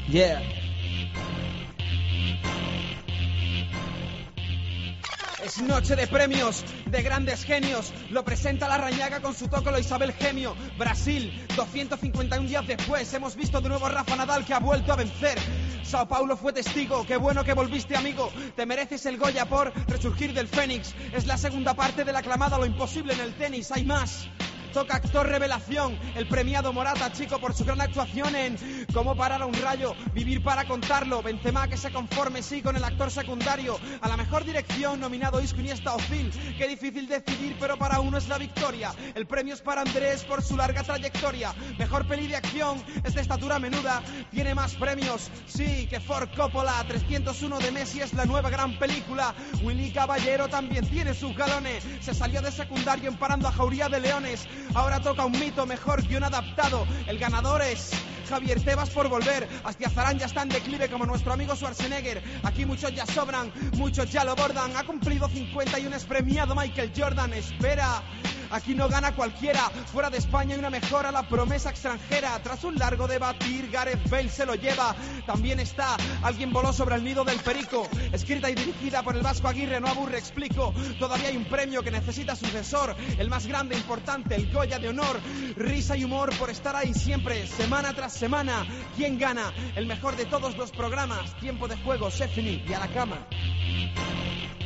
Yeah. Es noche de premios, de grandes genios. Lo presenta la Rañaga con su tócolo Isabel Gemio. Brasil, 251 días después, hemos visto de nuevo a Rafa Nadal, que ha vuelto a vencer. Sao Paulo fue testigo, qué bueno que volviste, amigo. Te mereces el Goya por resurgir del Fénix. Es la segunda parte de la aclamada Lo imposible en el tenis, hay más. Toca actor revelación, el premiado Morata, chico, por su gran actuación en Cómo parar a un rayo, vivir para contarlo. Benzema, que se conforme sí con el actor secundario. A la mejor dirección nominado Isco, Iniesta o Phil. Qué difícil decidir, pero para uno es la victoria. El premio es para Andrés por su larga trayectoria. Mejor peli de acción, es de estatura menuda, tiene más premios, sí, que Ford Coppola. 301 de Messi es la nueva gran película. Willy Caballero también tiene sus galones. Se salió de secundario emparando a Jauría de Leones. Ahora toca un mito, mejor guión adaptado. El ganador es Javier Tebas por Volver. Astiazarán ya está en declive como nuestro amigo Schwarzenegger. Aquí muchos ya sobran, muchos ya lo bordan. Ha cumplido 51, es premiado Michael Jordan. Espera, aquí no gana cualquiera. Fuera de España hay una mejora, la promesa extranjera. Tras un largo debatir, Gareth Bale se lo lleva. También está Alguien voló sobre el nido del perico. Escrita y dirigida por el Vasco Aguirre, no aburre, explico. Todavía hay un premio que necesita sucesor. El más grande, importante, el Goya de honor. Risa y humor por estar ahí siempre, semana tras semana. ¿Quién gana? El mejor de todos los programas. Tiempo de juego, Sefini y a la cama.